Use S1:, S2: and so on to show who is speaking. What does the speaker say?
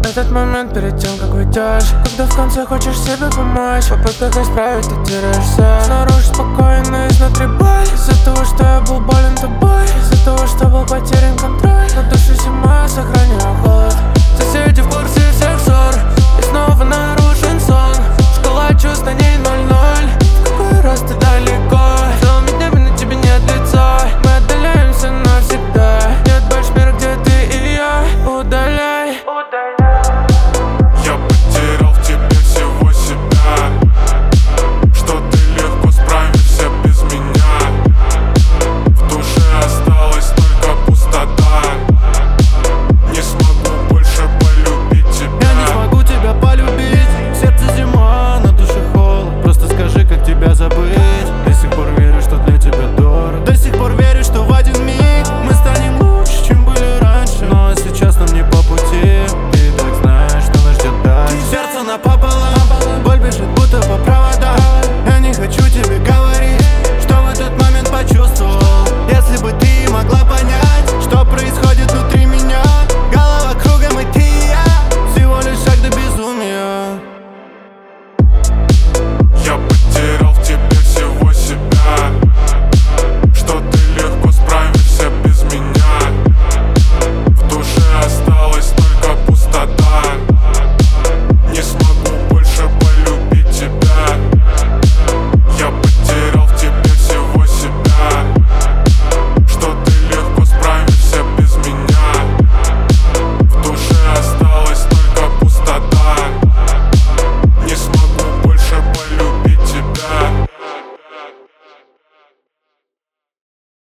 S1: Этот момент перед тем, как уйдешь, когда в конце хочешь себе помочь, в попытках исправить ты теряешься. Снаружи спокойно, изнутри боль, из-за того, что я был болен тобой, из-за того, что был потерян.